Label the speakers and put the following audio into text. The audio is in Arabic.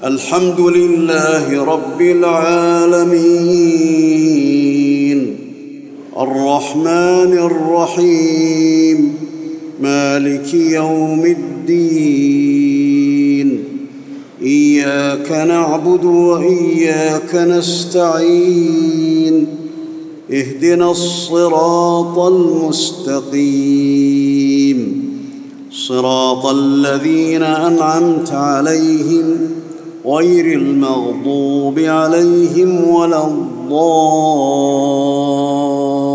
Speaker 1: الحمد لله رب العالمين الرحمن الرحيم مالك يوم الدين إياك نعبد وإياك نستعين اهدنا الصراط المستقيم صراط الذين أنعمت عليهم غير المغضوب عليهم ولا الضالين.